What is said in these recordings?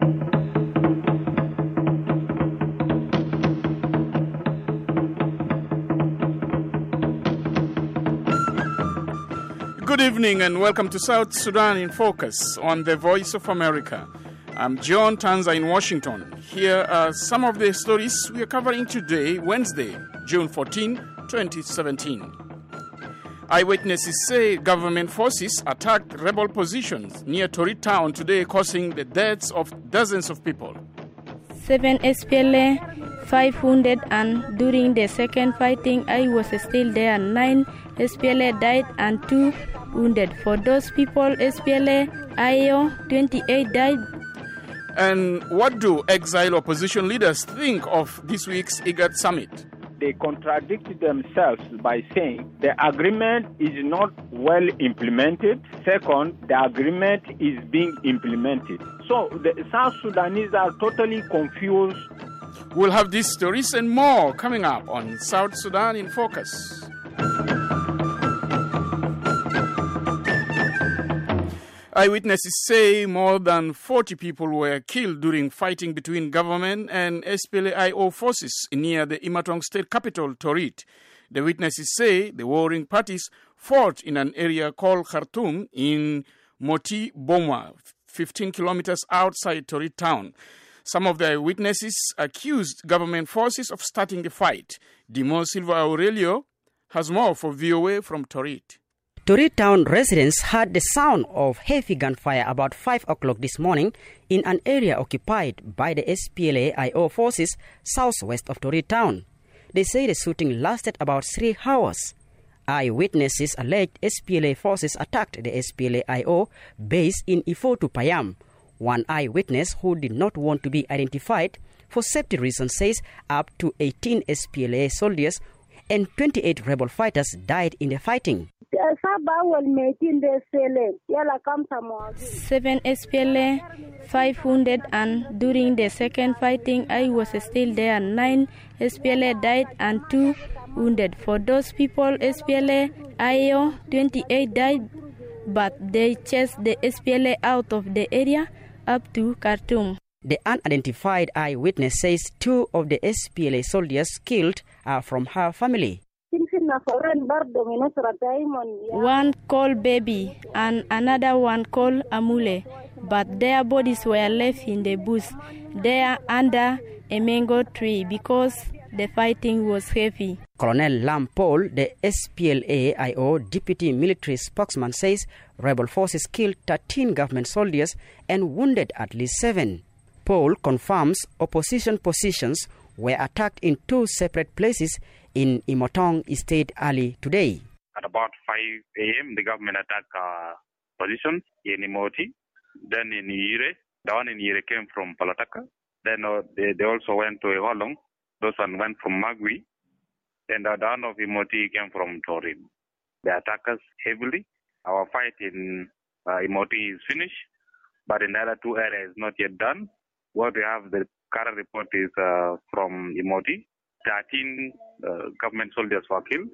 Good evening and welcome to South Sudan in Focus on the Voice of America. I'm John Tanza in Washington. Here are some of the stories we are covering today, Wednesday, June 14, 2017. Eyewitnesses say government forces attacked rebel positions near Torit town today, causing the deaths of dozens of people. 7 SPLA, 5 wounded, and during the second fighting, I was still there. 9 SPLA died and 2 wounded. For those people, SPLA, IO, 28 died. And what do exile opposition leaders think of this week's IGAD summit? They contradict themselves by saying the agreement is not well implemented. Second, the agreement is being implemented. So the South Sudanese are totally confused. We'll have these stories and more coming up on South Sudan in Focus. Eyewitnesses say more than 40 people were killed during fighting between government and SPLA-IO forces near the Imatong state capital, Torit. The witnesses say the warring parties fought in an area called Khartoum in Moti Bomwa, 15 kilometers outside Torit town. Some of the eyewitnesses accused government forces of starting the fight. Dimo Silva Aurelio has more for VOA from Torit. Torit town residents heard the sound of heavy gunfire about 5 o'clock this morning in an area occupied by the SPLA-IO forces southwest of Torit town. They say the shooting lasted about 3 hours. Eyewitnesses alleged SPLA forces attacked the SPLA-IO base in Ifotu Payam. One eyewitness who did not want to be identified for safety reasons says up to 18 SPLA soldiers and 28 rebel fighters died in the fighting. 7 SPLA, 5 wounded, and during the second fighting, I was still there. 9 SPLA died and 2 wounded. For those people, SPLA, IO, 28 died, but they chased the SPLA out of the area up to Khartoum. The unidentified eyewitness says 2 of the SPLA soldiers killed are from her family. One called Baby and another one called Amule, but their bodies were left in the bush. They are under a mango tree because the fighting was heavy. Colonel Lam Paul, the SPLA-IO deputy military spokesman, says rebel forces killed 13 government soldiers and wounded at least 7. Paul confirms opposition positions were attacked in 2 separate places in Imatong State early today. At about 5 a.m., the government attacked positions in Imoti, then in Ire. The one in Ire came from Palataka. Then they also went to Eholong. Those one went from Magui. Then the one of Imoti came from Torit. They attacked us heavily. Our fight in Imoti is finished, but in the other 2 areas not yet done. What we have, the current report is from Imoti. 13 government soldiers were killed,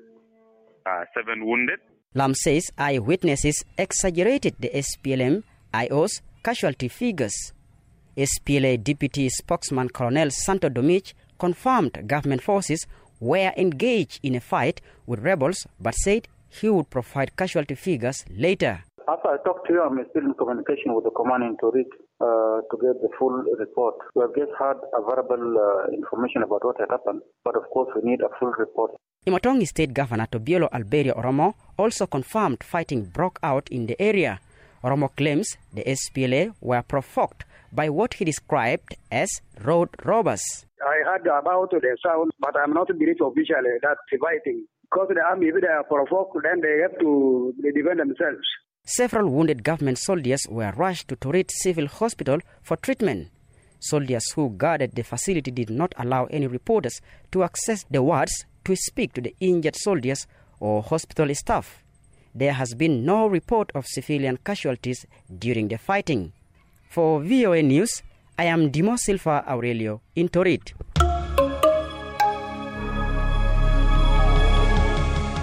7 wounded. Lam says eyewitnesses exaggerated the SPLM-IO's casualty figures. SPLA Deputy Spokesman Colonel Santo Domich confirmed government forces were engaged in a fight with rebels, but said he would provide casualty figures later. After I talked to you, I'm still in communication with the command in Torit to get the full report. We have just had a verbal information about what had happened, but of course we need a full report. Imatong State Governor Tobiolo Alberio Oromo also confirmed fighting broke out in the area. Oromo claims the SPLA were provoked by what he described as road robbers. I heard about the sound, but I'm not briefed officially that fighting. Because the army, if they are provoked, then they have to defend themselves. Several wounded government soldiers were rushed to Torit Civil Hospital for treatment. Soldiers who guarded the facility did not allow any reporters to access the wards to speak to the injured soldiers or hospital staff. There has been no report of civilian casualties during the fighting. For VOA News, I am Dimo Silva Aurelio in Torit.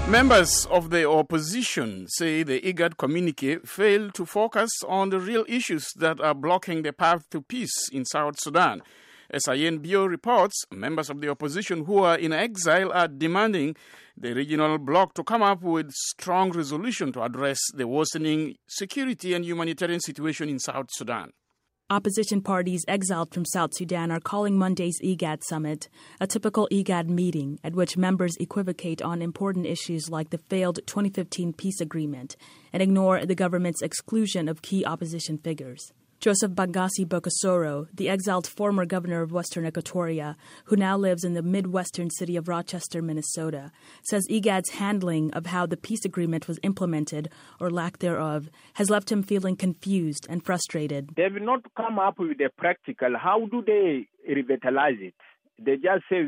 Members of the opposition say the IGAD communique failed to focus on the real issues that are blocking the path to peace in South Sudan. As Ayen Bio reports, members of the opposition who are in exile are demanding the regional bloc to come up with strong resolution to address the worsening security and humanitarian situation in South Sudan. Opposition parties exiled from South Sudan are calling Monday's IGAD summit a typical IGAD meeting at which members equivocate on important issues like the failed 2015 peace agreement and ignore the government's exclusion of key opposition figures. Joseph Bagasi Bokosoro, the exiled former governor of Western Equatoria, who now lives in the Midwestern city of Rochester, Minnesota, says IGAD's handling of how the peace agreement was implemented, or lack thereof, has left him feeling confused and frustrated. They have not come up with a practical. How do they revitalize it? They just say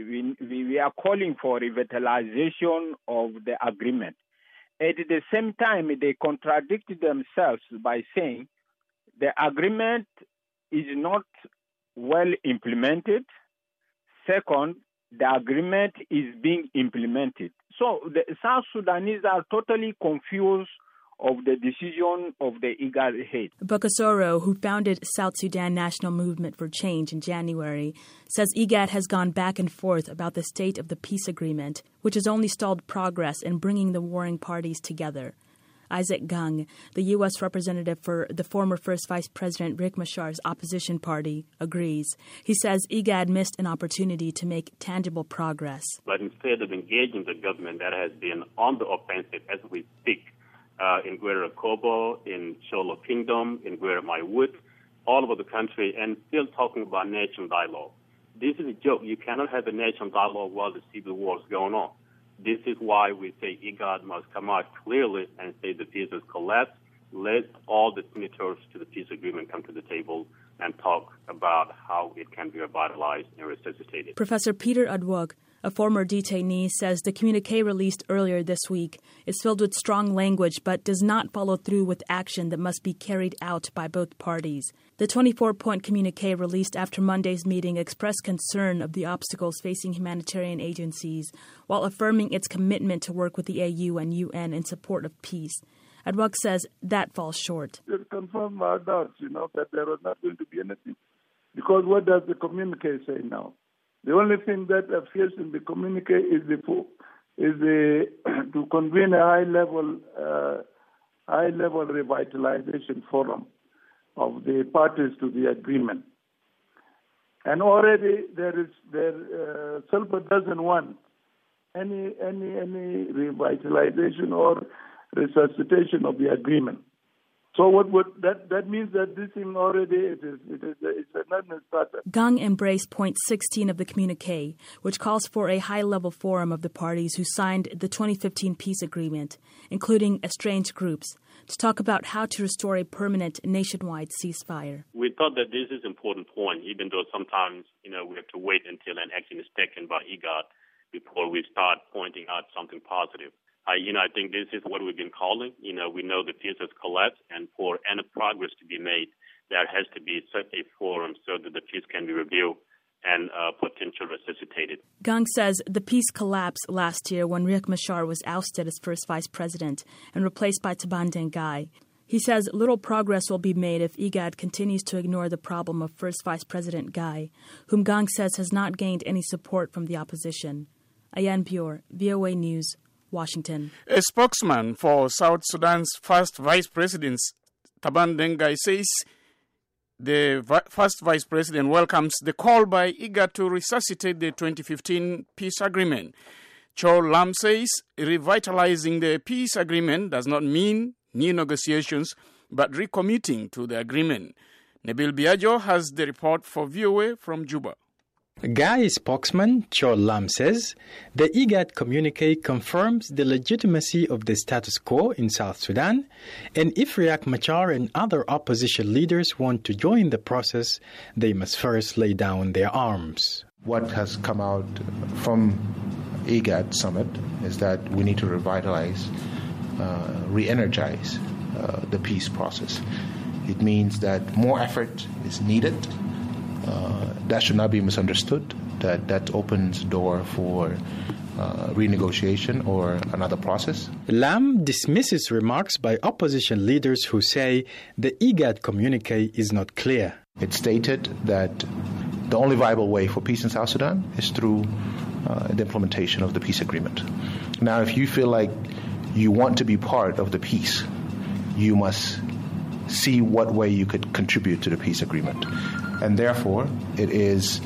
we are calling for revitalization of the agreement. At the same time, they contradict themselves by saying the agreement is not well implemented. Second, the agreement is being implemented. So the South Sudanese are totally confused of the decision of the IGAD head. Bokosoro, who founded South Sudan National Movement for Change in January, says IGAD has gone back and forth about the state of the peace agreement, which has only stalled progress in bringing the warring parties together. Isaac Gang, the U.S. representative for the former First Vice President Riek Machar's opposition party, agrees. He says IGAD missed an opportunity to make tangible progress. But instead of engaging the government that has been on the offensive as we speak, in Greater Akobo, in Sholo Kingdom, in Greater Maiwut, all over the country, and still talking about national dialogue. This is a joke. You cannot have a national dialogue while the civil war is going on. This is why we say IGAD must come out clearly and say the peace has collapsed. Let all the signatories to the peace agreement come to the table and talk about how it can be revitalized and resuscitated. Professor Peter Adwog, a former detainee, says the communique released earlier this week is filled with strong language but does not follow through with action that must be carried out by both parties. The 24-point communique released after Monday's meeting expressed concern of the obstacles facing humanitarian agencies while affirming its commitment to work with the AU and UN in support of peace. Adwog says that falls short. It confirms our doubts, that there was not going to be anything. Because what does the communique say now? The only thing that appears in the communique is to convene a high-level revitalization forum of the parties to the agreement. And already Salva doesn't want any revitalization or resuscitation of the agreement. So that means that this thing already it's a non-starter. Gang embraced point 16 of the communique, which calls for a high-level forum of the parties who signed the 2015 peace agreement, including estranged groups, to talk about how to restore a permanent nationwide ceasefire. We thought that this is an important point, even though sometimes we have to wait until an action is taken by IGAD before we start pointing out something positive. I think this is what we've been calling. We know the peace has collapsed, and for any progress to be made, there has to be such a forum so that the peace can be reviewed and potentially resuscitated. Gang says the peace collapsed last year when Riek Machar was ousted as first vice president and replaced by Taban Dengai. He says little progress will be made if IGAD continues to ignore the problem of first vice president Gai, whom Gang says has not gained any support from the opposition. Ayan Pior, VOA News, Washington. A spokesman for South Sudan's first vice president, Taban Dengai, says the first vice president welcomes the call by IGAD to resuscitate the 2015 peace agreement. Cho Lam says revitalizing the peace agreement does not mean new negotiations, but recommitting to the agreement. Nabil Biagio has the report for VOA from Juba. Gai spokesman Cho Lam says the IGAD communique confirms the legitimacy of the status quo in South Sudan, and if Riek Machar and other opposition leaders want to join the process, they must first lay down their arms. What has come out from IGAD summit is that we need to revitalize, re-energize the peace process. It means that more effort is needed that should not be misunderstood, that opens door for renegotiation or another process. Lam dismisses remarks by opposition leaders who say the IGAD communique is not clear. It stated that the only viable way for peace in South Sudan is through the implementation of the peace agreement. Now, if you feel like you want to be part of the peace, you must see what way you could contribute to the peace agreement. And therefore, it is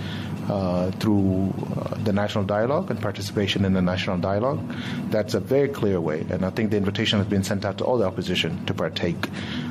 through the national dialogue and participation in the national dialogue. That's a very clear way, and I think the invitation has been sent out to all the opposition to partake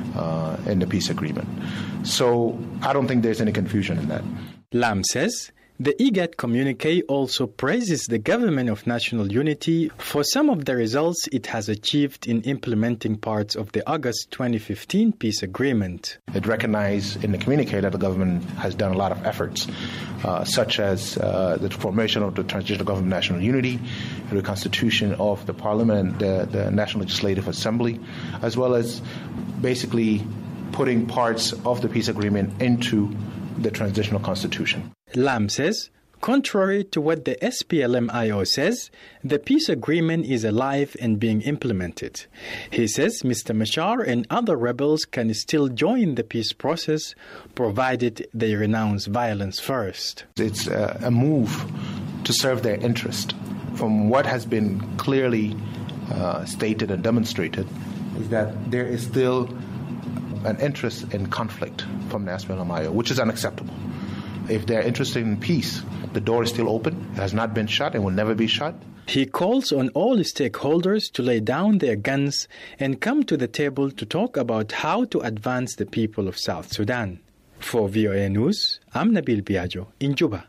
in the peace agreement. So I don't think there's any confusion in that. Lam says the IGAD communique also praises the Government of National Unity for some of the results it has achieved in implementing parts of the August 2015 peace agreement. It recognized in the communique that the government has done a lot of efforts, such as the formation of the Transitional Government of National Unity, the reconstitution of the Parliament, the National Legislative Assembly, as well as basically putting parts of the peace agreement into the transitional constitution. Lam says, contrary to what the SPLM-IO says, the peace agreement is alive and being implemented. He says Mr. Machar and other rebels can still join the peace process, provided they renounce violence first. It's a move to serve their interest. From what has been clearly stated and demonstrated is that there is still an interest in conflict from the SPLM-IO, which is unacceptable. If they're interested in peace, the door is still open. It has not been shut and will never be shut. He calls on all stakeholders to lay down their guns and come to the table to talk about how to advance the people of South Sudan. For VOA News, I'm Nabil Biagio in Juba.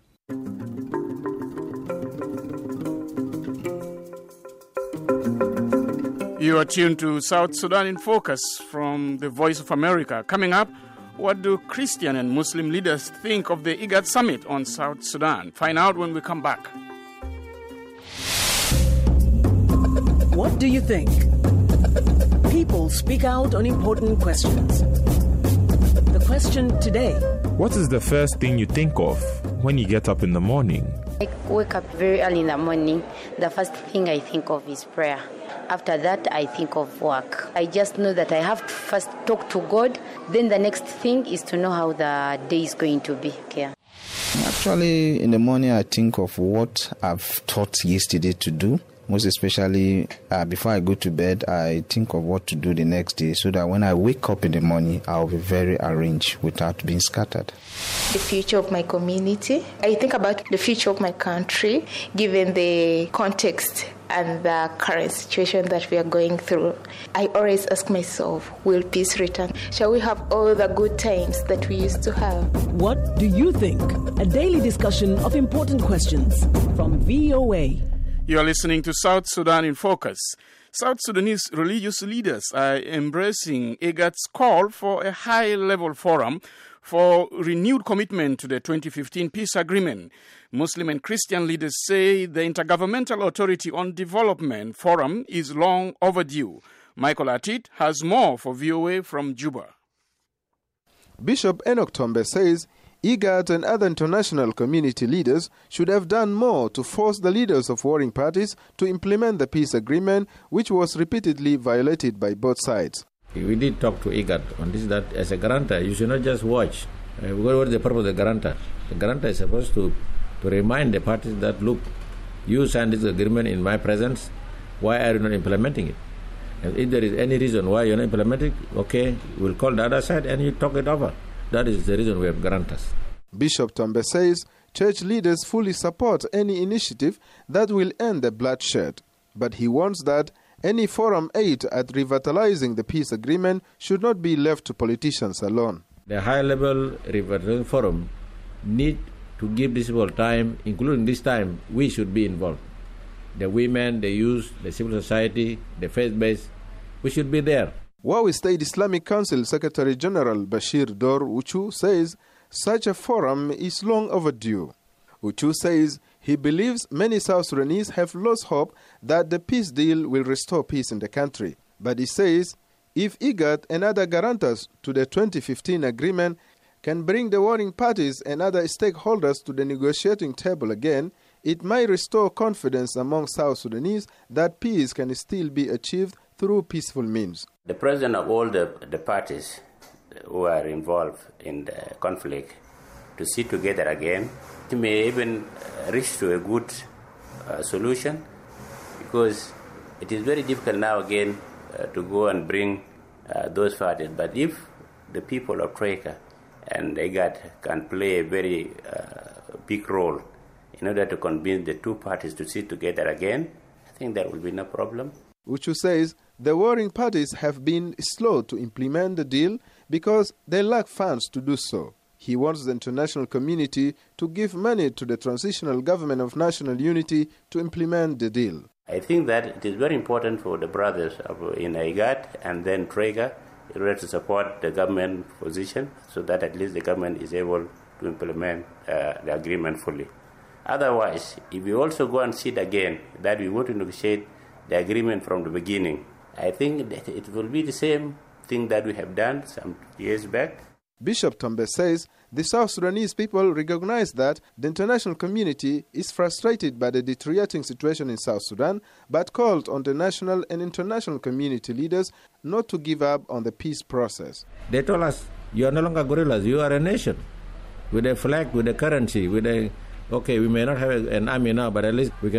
You are tuned to South Sudan in Focus from the Voice of America. Coming up, what do Christian and Muslim leaders think of the IGAD summit on South Sudan? Find out when we come back. What do you think? People speak out on important questions. The question today: what is the first thing you think of when you get up in the morning? I wake up very early in the morning. The first thing I think of is prayer. After that, I think of work. I just know that I have to first talk to God. Then the next thing is to know how the day is going to be. Okay. Actually, in the morning, I think of what I've thought yesterday to do. Most especially, before I go to bed, I think of what to do the next day so that when I wake up in the morning, I'll be very arranged without being scattered. The future of my community. I think about the future of my country, given the context and the current situation that we are going through. I always ask myself, will peace return? Shall we have all the good times that we used to have? What do you think? A daily discussion of important questions from VOA. You are listening to South Sudan in Focus. South Sudanese religious leaders are embracing IGAD's call for a high-level forum for renewed commitment to the 2015 peace agreement. Muslim and Christian leaders say the Intergovernmental Authority on Development Forum is long overdue. Michael Atit has more for VOA from Juba. Bishop Enoch Tombe says IGAD and other international community leaders should have done more to force the leaders of warring parties to implement the peace agreement, which was repeatedly violated by both sides. We did talk to IGAD on this, that as a guarantor, you should not just watch. What is the purpose of the guarantor? The guarantor is supposed to remind the parties that, look, you signed this agreement in my presence, why are you not implementing it? And if there is any reason why you're not implementing it, okay, we'll call the other side and you talk it over. That is the reason we have guarantors. Bishop Tombe says church leaders fully support any initiative that will end the bloodshed. But he warns that any forum aid at revitalizing the peace agreement should not be left to politicians alone. The high-level revitalization forum need to give this people time, including this time, we should be involved. The women, the youth, the civil society, the faith-based, we should be there. Wawi State Islamic Council Secretary General Bashir Dor Uchu says such a forum is long overdue. Uchu says he believes many South Sudanese have lost hope that the peace deal will restore peace in the country. But he says if IGAD and other guarantors to the 2015 agreement can bring the warring parties and other stakeholders to the negotiating table again, it might restore confidence among South Sudanese that peace can still be achieved through peaceful means. The president of all the parties who are involved in the conflict to sit together again, it may even reach to a good solution, because it is very difficult now again to go and bring those parties. But if the people of Troika and IGAD can play a very big role in order to convince the two parties to sit together again, I think there will be no problem. Uchu says the warring parties have been slow to implement the deal because they lack funds to do so. He wants the international community to give money to the transitional government of national unity to implement the deal. I think that it is very important for the brothers in IGAD and then Troika in order to support the government position, so that at least the government is able to implement the agreement fully. Otherwise, if we also go and sit again that we want to negotiate the agreement from the beginning, I think that it will be the same thing that we have done some years back. Bishop Tombe says the South Sudanese people recognize that the international community is frustrated by the deteriorating situation in South Sudan, but called on the national and international community leaders not to give up on the peace process. They told us, you are no longer guerrillas, you are a nation with a flag, with a currency, with a... Okay, we may not have an army now, but at least we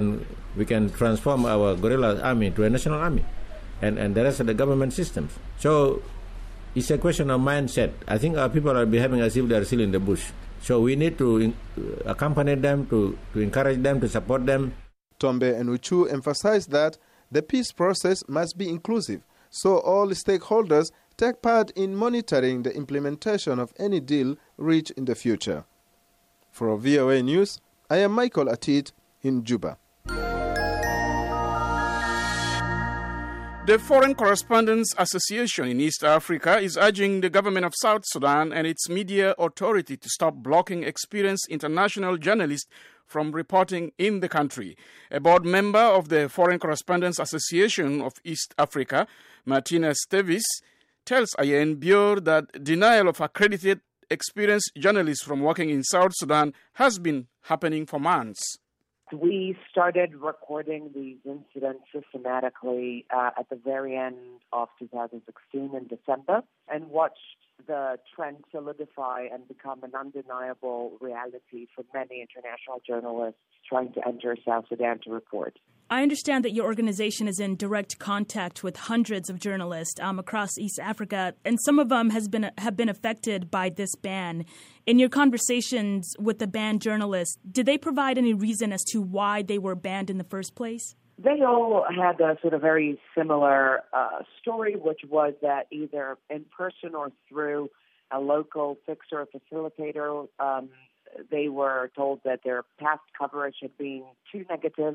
can transform our guerrilla army to a national army, and the rest of the government systems. So it's a question of mindset. I think our people are behaving as if they are still in the bush. So we need to accompany them, to encourage them, to support them. Tombe and Uchu emphasize that the peace process must be inclusive, so all stakeholders take part in monitoring the implementation of any deal reached in the future. For VOA News, I am Michael Atit in Juba. The Foreign Correspondents Association in East Africa is urging the government of South Sudan and its media authority to stop blocking experienced international journalists from reporting in the country. A board member of the Foreign Correspondents Association of East Africa, Martina Stevis, tells Ayen Bior that denial of accredited experienced journalists from working in South Sudan has been happening for months. We started recording these incidents systematically at the very end of 2016 in December, and watched the trend solidify and become an undeniable reality for many international journalists trying to enter South Sudan to report. I understand that your organization is in direct contact with hundreds of journalists across East Africa, and some of them have been affected by this ban. In your conversations with the banned journalists, did they provide any reason as to why they were banned in the first place? They all had a sort of very similar story, which was that either in person or through a local fixer or facilitator, they were told that their past coverage had been too negative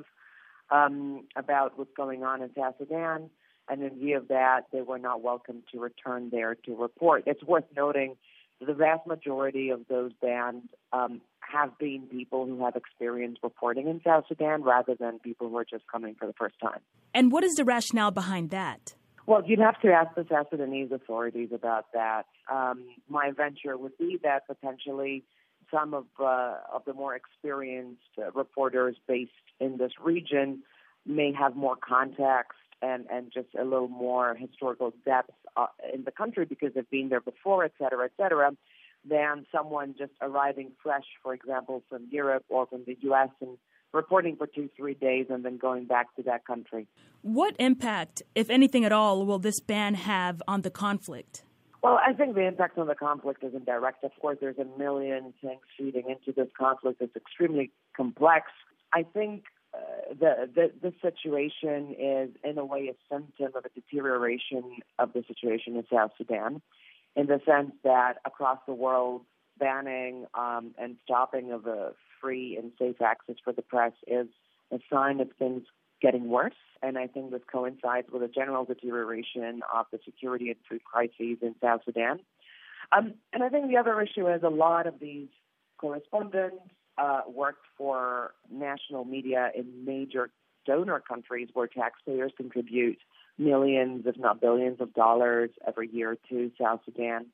about what's going on in South Sudan, and in view of that, they were not welcome to return there to report. It's worth noting that the vast majority of those banned have been people who have experience reporting in South Sudan rather than people who are just coming for the first time. And what is the rationale behind that? Well, you'd have to ask the South Sudanese authorities about that. My venture would be that potentially some of the more experienced reporters based in this region may have more context and just a little more historical depth in the country because they've been there before, et cetera, than someone just arriving fresh, for example, from Europe or from the U.S. and reporting for 2-3 days and then going back to that country. What impact, if anything at all, will this ban have on the conflict? Well, I think the impact on the conflict is indirect. Of course, there's a million things feeding into this conflict. It's extremely complex. I think the situation is, in a way, a symptom of a deterioration of the situation in South Sudan, in the sense that across the world, banning and stopping of a free and safe access for the press is a sign of things getting worse. And I think this coincides with a general deterioration of the security and food crises in South Sudan. And I think the other issue is a lot of these correspondents worked for national media in major donor countries where taxpayers contribute millions, if not billions of dollars every year to South Sudan.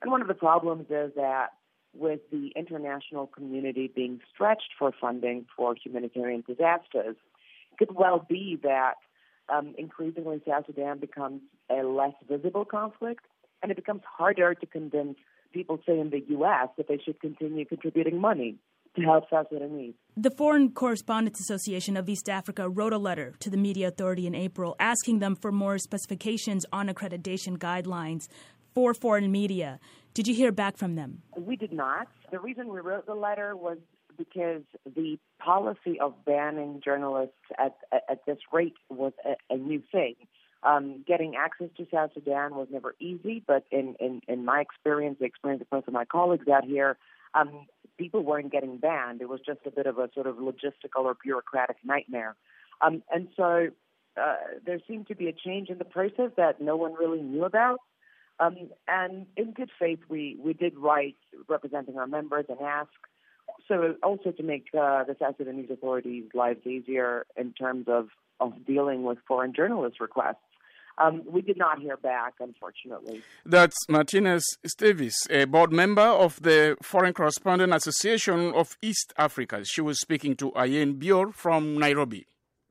And one of the problems is that with the international community being stretched for funding for humanitarian disasters, it could well be that increasingly South Sudan becomes a less visible conflict, and it becomes harder to convince people, say in the U.S., that they should continue contributing money to help South Sudanese. The Foreign Correspondents Association of East Africa wrote a letter to the Media Authority in April asking them for more specifications on accreditation guidelines for foreign media. Did you hear back from them? We did not. The reason we wrote the letter was because the policy of banning journalists at this rate was a new thing. Getting access to South Sudan was never easy, but in my experience, the experience of most of my colleagues out here, people weren't getting banned. It was just a bit of a sort of logistical or bureaucratic nightmare. And so there seemed to be a change in the process that no one really knew about. And in good faith, we did write representing our members and ask also to make the South Sudanese authorities' lives easier in terms of dealing with foreign journalist requests. We did not hear back, unfortunately. That's Martinez Esteves, a board member of the Foreign Correspondent Association of East Africa. She was speaking to Ayen Bior from Nairobi.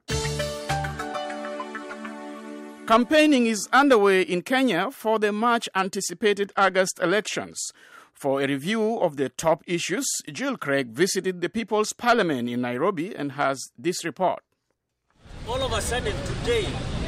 Campaigning is underway in Kenya for the much-anticipated August elections. For a review of the top issues, Jill Craig visited the People's Parliament in Nairobi and has this report. All of a sudden today,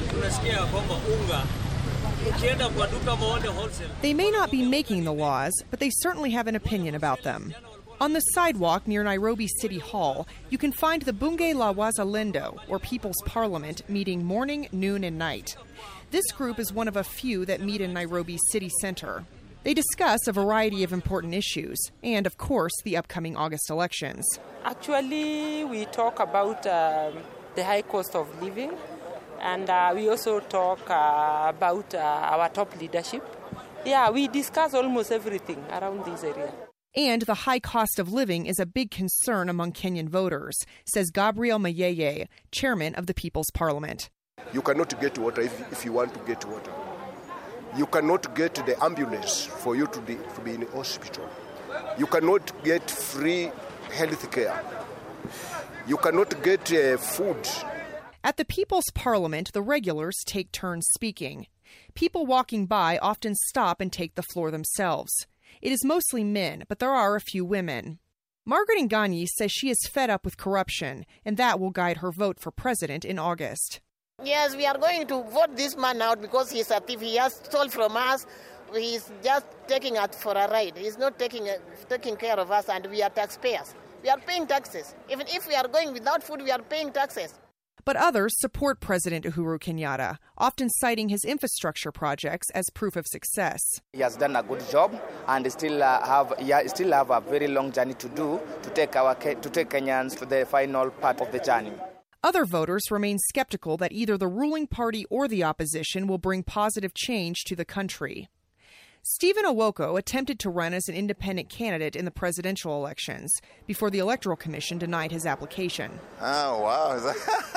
they may not be making the laws, but they certainly have an opinion about them. On the sidewalk near Nairobi City Hall, you can find the Bunge la Wazalendo, or People's Parliament, meeting morning, noon, and night. This group is one of a few that meet in Nairobi city center. They discuss a variety of important issues and, of course, the upcoming August elections. Actually, we talk about the high cost of living, and we also talk about our top leadership. Yeah, we discuss almost everything around this area. And the high cost of living is a big concern among Kenyan voters, says Gabriel Mayeye, chairman of the People's Parliament. You cannot get water if you want to get water. You cannot get the ambulance for you to be in the hospital. You cannot get free health care. You cannot get food. At the People's Parliament, the regulars take turns speaking. People walking by often stop and take the floor themselves. It is mostly men, but there are a few women. Margaret Nganyi says she is fed up with corruption, and that will guide her vote for president in August. Yes, we are going to vote this man out because he's a thief. He has stole from us. He's just taking us for a ride. He's not taking care of us, and we are taxpayers. We are paying taxes. Even if we are going without food, we are paying taxes. But others support President Uhuru Kenyatta, often citing his infrastructure projects as proof of success. He has done a good job and still have a very long journey to do to take Kenyans to the final part of the journey. Other voters remain skeptical that either the ruling party or the opposition will bring positive change to the country. Stephen Owoko attempted to run as an independent candidate in the presidential elections before the Electoral Commission denied his application. Oh, wow.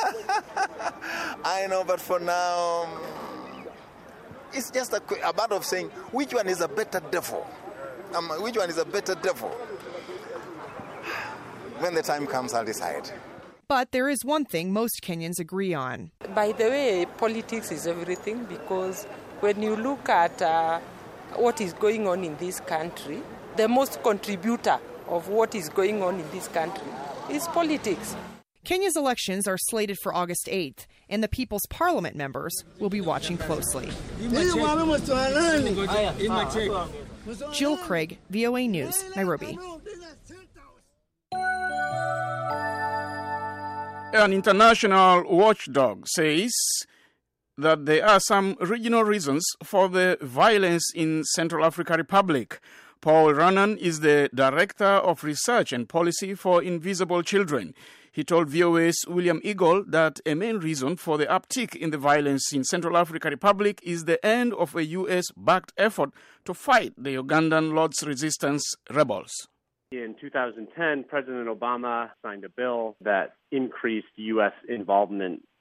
I know, but for now, it's just a matter of saying which one is a better devil. Which one is a better devil? When the time comes, I'll decide. But there is one thing most Kenyans agree on. By the way, politics is everything, because when you look at what is going on in this country, the most contributor of what is going on in this country is politics. Kenya's elections are slated for August 8th, and the People's Parliament members will be watching closely. Jill Craig, VOA News, Nairobi. An international watchdog says that there are some regional reasons for the violence in Central African Republic. Paul Rannan is the Director of Research and Policy for Invisible Children. He told VOA's William Eagle that a main reason for the uptick in the violence in Central African Republic is the end of a U.S.-backed effort to fight the Ugandan Lord's Resistance rebels. In 2010, President Obama signed a bill that increased U.S. involvement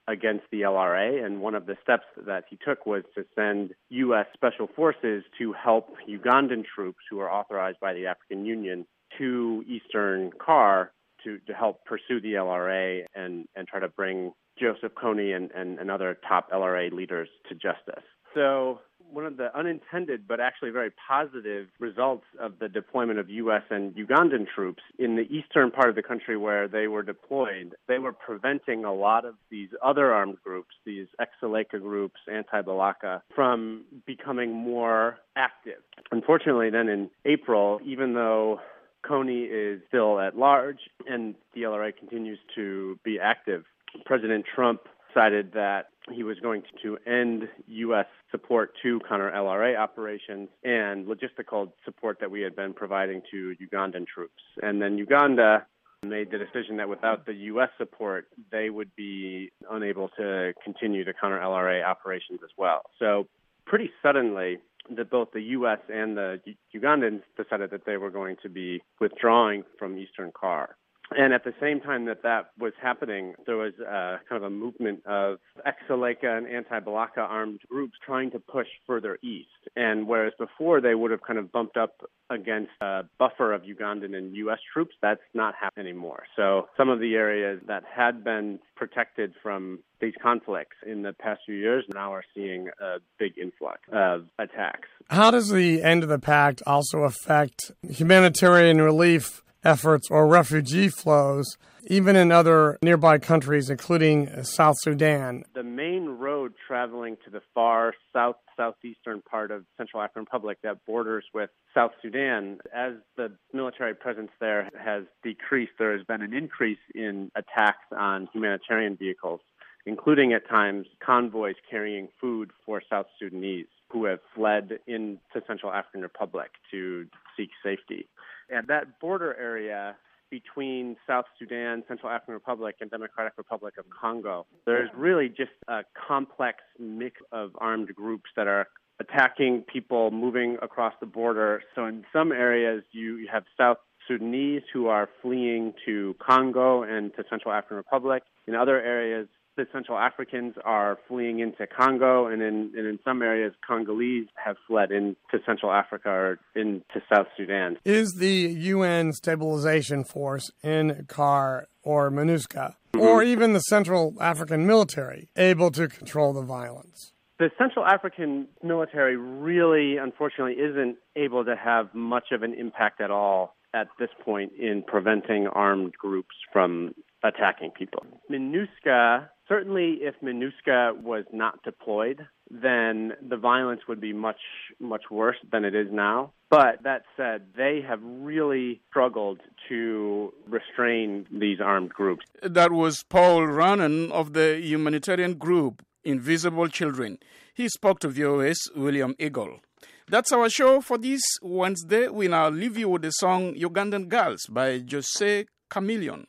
against the LRA, and one of the steps that he took was to send U.S. Special Forces to help Ugandan troops who are authorized by the African Union to Eastern CAR to help pursue the LRA and try to bring Joseph Kony and other top LRA leaders to justice. So one of the unintended but actually very positive results of the deployment of U.S. and Ugandan troops in the eastern part of the country where they were deployed, they were preventing a lot of these other armed groups, these ex-Seleka groups, anti-Balaka, from becoming more active. Unfortunately, then in April, even though Kony is still at large and the LRA continues to be active, President Trump decided that he was going to end U.S. support to counter-LRA operations and logistical support that we had been providing to Ugandan troops. And then Uganda made the decision that without the U.S. support, they would be unable to continue the counter-LRA operations as well. So pretty suddenly, both the U.S. and the Ugandans decided that they were going to be withdrawing from Eastern CAR. And at the same time that was happening, there was kind of a movement of ex-Seleka and anti-Balaka armed groups trying to push further east. And whereas before they would have kind of bumped up against a buffer of Ugandan and U.S. troops, that's not happening anymore. So some of the areas that had been protected from these conflicts in the past few years now are seeing a big influx of attacks. How does the end of the pact also affect humanitarian relief efforts or refugee flows, even in other nearby countries, including South Sudan? The main road traveling to the far southeastern part of Central African Republic that borders with South Sudan, as the military presence there has decreased, there has been an increase in attacks on humanitarian vehicles, including at times convoys carrying food for South Sudanese who have fled into Central African Republic to seek safety. And that border area between South Sudan, Central African Republic, and Democratic Republic of Congo, there's really just a complex mix of armed groups that are attacking people moving across the border. So in some areas, you have South Sudanese who are fleeing to Congo and to Central African Republic. In other areas, the Central Africans are fleeing into Congo, and in some areas, Congolese have fled into Central Africa or into South Sudan. Is the UN Stabilization Force in CAR or MINUSCA, or even the Central African military, able to control the violence? The Central African military really, unfortunately, isn't able to have much of an impact at all at this point in preventing armed groups from attacking people. MINUSCA, certainly if MINUSCA was not deployed, then the violence would be much, much worse than it is now. But that said, they have really struggled to restrain these armed groups. That was Paul Rannan of the humanitarian group Invisible Children. He spoke to VOA's William Eagle. That's our show for this Wednesday. We now leave you with the song Ugandan Girls by Jose Chameleone.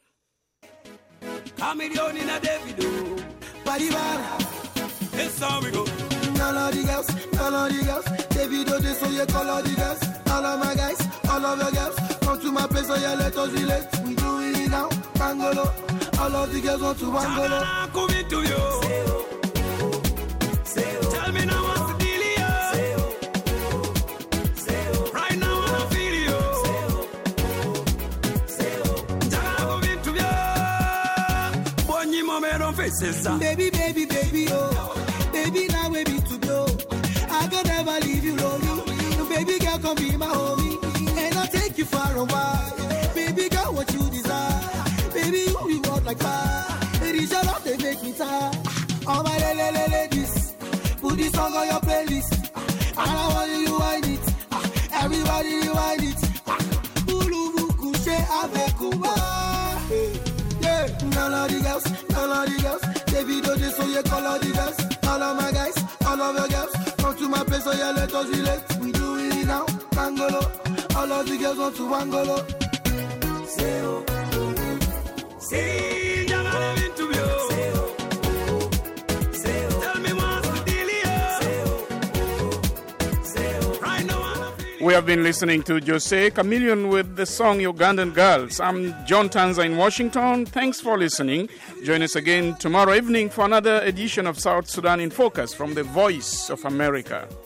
Chameleone in a Davido, Paribara, that's how we go. All of the girls, Davido, they so you call all the girls. All of my guys, all of your girls, come to my place, so yeah, let us relate. We do it now, Bangolo. All of the girls want to Bangolo. Come into you. Tell me now what's the deal here. Right now I feel you. Come into you. Baby, oh. Baby, now we be to blow. I could never leave you lonely. Baby girl, come be my homie. And I'll take you far away. Baby girl, what you desire. Baby, you want like fire. It is your love, they make me tired. All my ladies, put this song on your playlist. And I want you wind it. Everybody you wind it. Ulu couche avec moi. Yeah, all of the girls. Davido, they so you call all the girls. All of my guys, all of your girls, come to my place, so yeah, let us relate. We do it now, Bangolo. All of the girls want to Bangolo. Say oh, say Jamala into you. Say oh, tell me what's the deal here. Say oh, right now. We have been listening to Jose Chameleon with the song Ugandan Girls. I'm John Tanza in Washington. Thanks for listening. Join us again tomorrow evening for another edition of South Sudan in Focus from the Voice of America.